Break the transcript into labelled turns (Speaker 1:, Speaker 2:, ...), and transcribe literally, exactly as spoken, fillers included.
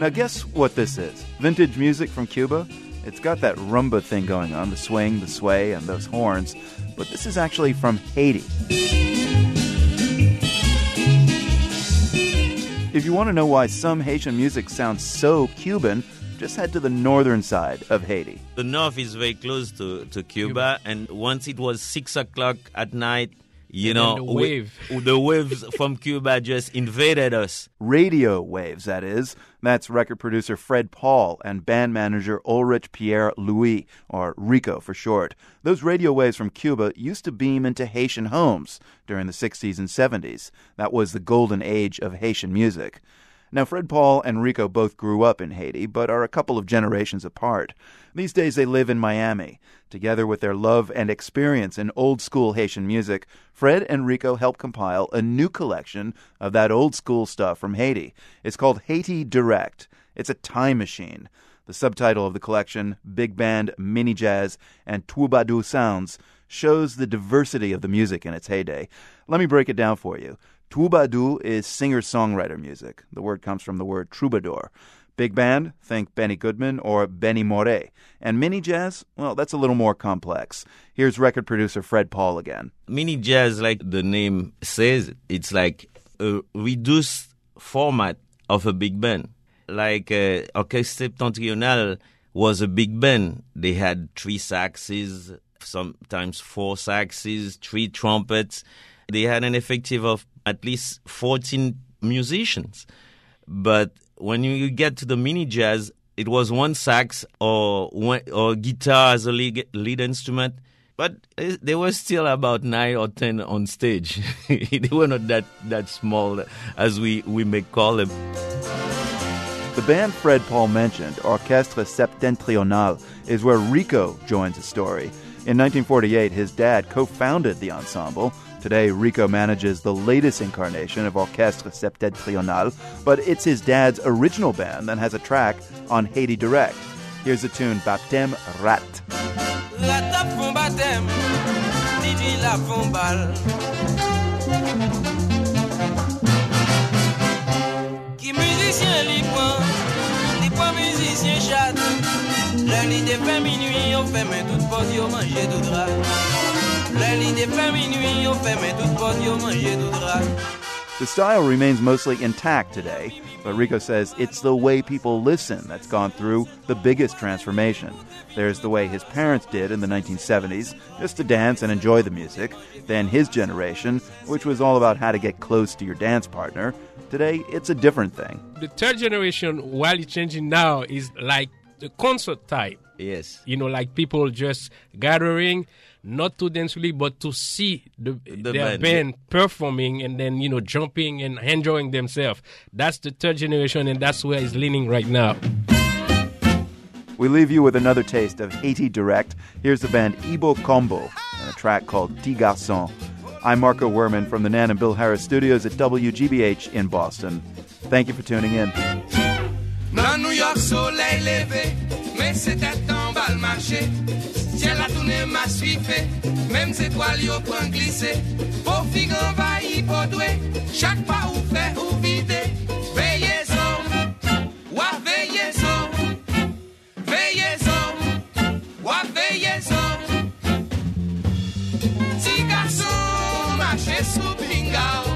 Speaker 1: Now guess what this is? Vintage music from Cuba? It's got that rumba thing going on, the swing, the sway, and those horns. But this is actually from Haiti. If you want to know why some Haitian music sounds so Cuban, just head to the northern side of Haiti.
Speaker 2: The north is very close to, to Cuba, and once it was six o'clock at night, you
Speaker 3: and
Speaker 2: know,
Speaker 3: the wave.
Speaker 2: We, the waves from Cuba just invaded us.
Speaker 1: Radio waves, that is. That's record producer Fred Paul and band manager Ulrich Pierre Louis, or Rico for short. Those radio waves from Cuba used to beam into Haitian homes during the sixties and seventies. That was the golden age of Haitian music. Now, Fred Paul and Rico both grew up in Haiti, but are a couple of generations apart. These days they live in Miami. Together with their love and experience in old-school Haitian music, Fred and Rico helped compile a new collection of that old-school stuff from Haiti. It's called Haiti Direct. It's a time machine. The subtitle of the collection, Big Band, Mini Jazz, and Troubadour Sounds, shows the diversity of the music in its heyday. Let me break it down for you. Troubadour is singer-songwriter music. The word comes from the word troubadour. Big band, think Benny Goodman or Benny Moré. And mini jazz, well, that's a little more complex. Here's record producer Fred Paul again.
Speaker 2: Mini jazz, like the name says, it's like a reduced format of a big band. Like uh, Orchestre Septentrional was a big band. They had three saxes, sometimes four saxes, three trumpets. They had an effective of at least fourteen musicians. But when you get to the mini jazz, it was one sax or one, or guitar as a lead, lead instrument. But there were still about nine or ten on stage. They were not that, that small as we, we may call them.
Speaker 1: The band Fred Paul mentioned, Orchestre Septentrional, is where Rico joins the story. In nineteen forty-eight, his dad co-founded the ensemble. Today, Rico manages the latest incarnation of Orchestre Septentrional, but it's his dad's original band that has a track on Haiti Direct. Here's the tune Baptême Rat.
Speaker 4: La tape font baptême, D J la font bal. Qui musicien li prend, li prend musicien chat. Le lit de fait minuit, on fait mais toute porte, on mange tout drap.
Speaker 1: The style remains mostly intact today, but Rico says it's the way people listen that's gone through the biggest transformation. There's the way his parents did in the nineteen seventies, just to dance and enjoy the music. Then his generation, which was all about how to get close to your dance partner. Today, it's a different thing.
Speaker 3: The third generation, while it's changing now, is like the concert type.
Speaker 2: Yes.
Speaker 3: You know, like people just gathering, not to dance really, but to see the,
Speaker 2: the
Speaker 3: their
Speaker 2: band.
Speaker 3: band performing and then, you know, jumping and enjoying themselves. That's the third generation, and that's where it's leaning right now.
Speaker 1: We leave you with another taste of Haiti Direct. Here's the band Ibo Combo and a track called Petit Garçon. I'm Marco Werman from the Nan and Bill Harris studios at W G B H in Boston. Thank you for tuning in.
Speaker 4: Dans New York, soleil levé, mais c'était en bas le marché. Ciel a tourné, m'a suivi, même ses toiles y ont point glissé. Pour figue envahi, pour doué, chaque pas ou fait ou vide. Veillez-en, ouah, veillez-en, veillez-en, ouah, veillez-en. Petit garçon, marchez sous pingao.